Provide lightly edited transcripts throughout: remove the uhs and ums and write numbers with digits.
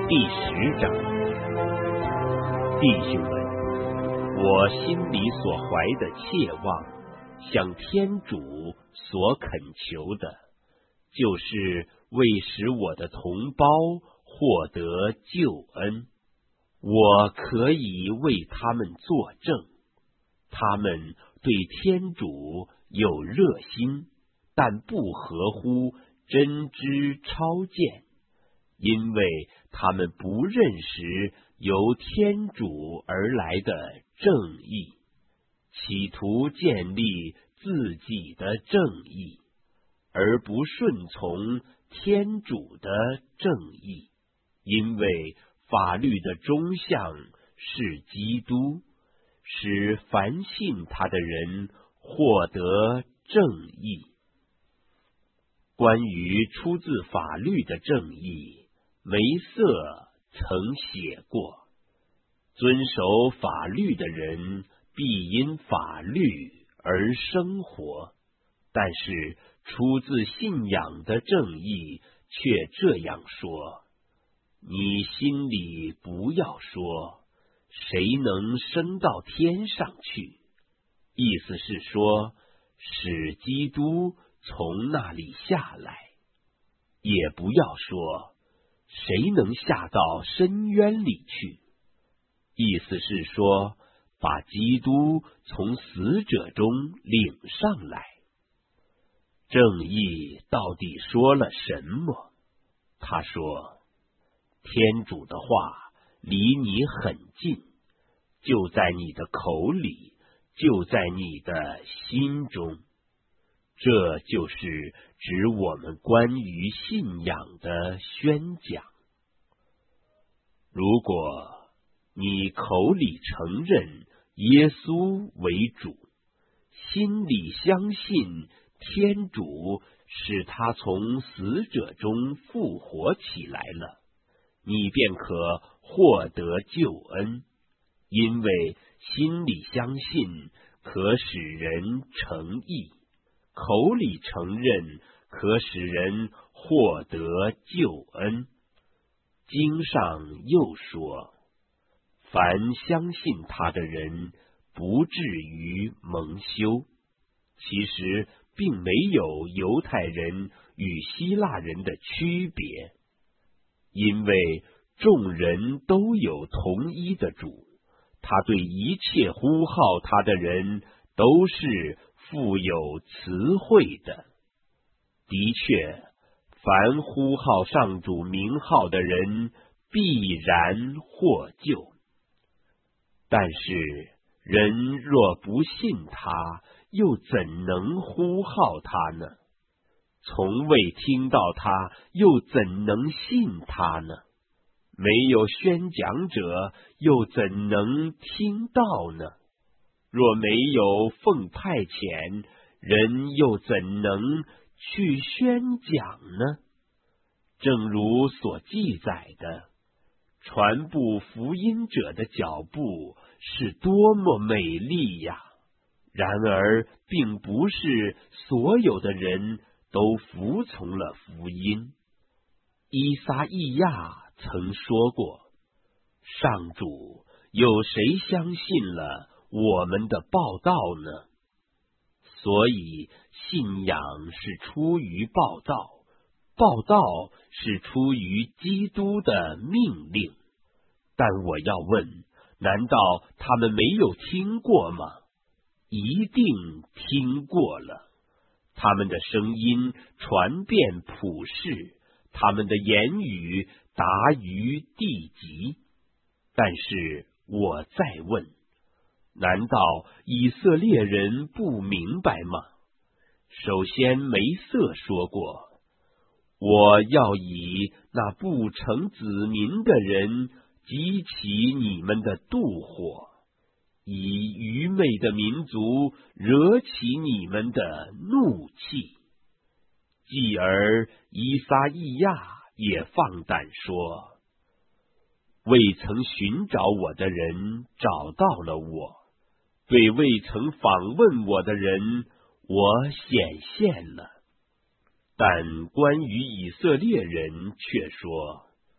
第10章。弟兄们，我心里所怀的切望，向天主所恳求的，就是为使我的同胞获得救恩。我可以为他们作证，他们对天主有热心，但不合乎真知超见，因为他们不认识由天主而来的正义，企图建立自己的正义，而不顺从天主的正义。因为法律的中相是基督，使凡信他的人获得正义。关于出自法律的正义，梅瑟曾写过：遵守法律的人必因法律而生活。但是出自信仰的正义却这样说：你心里不要说，谁能升到天上去？意思是说，使基督从那里下来。也不要说，谁能下到深渊里去？意思是说，把基督从死者中领上来。正义到底说了什么？他说，天主的话离你很近，就在你的口里，就在你的心中。这就是指我们关于信仰的宣讲。如果你口里承认耶稣为主，心里相信天主使他从死者中复活起来了，你便可获得救恩。因为心里相信可使人成义，口里承认可使人获得救恩。经上又说，凡相信他的人不至于蒙羞。其实并没有犹太人与希腊人的区别，因为众人都有同一的主，他对一切呼号他的人都是富有慈惠的。的确，凡呼号上主名号的人必然获救。但是人若不信他，又怎能呼号他呢？从未听到他，又怎能信他呢？没有宣讲者，又怎能听到呢？若没有奉派遣，人又怎能去宣讲呢？正如所记载的，传布福音者的脚步是多么美丽呀！然而并不是所有的人都服从了福音。依撒意亚曾说过，上主，有谁相信了我们的报道呢？所以信仰是出于报道，报道是出于基督的命令。但我要问，难道他们没有听过吗？一定听过了。他们的声音传遍普世，他们的言语达于地极。但是我再问，难道以色列人不明白吗？首先梅瑟说过，我要以那不成子民的人激起你们的妒火，以愚昧的民族惹起你们的怒气。继而依撒意亚也放胆说，未曾寻找我的人找到了我，对未曾访问我的人我显现了。但关于以色列人却说，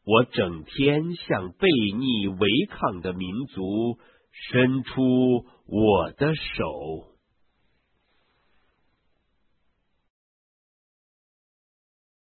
我整天向悖逆违抗的民族伸出我的手。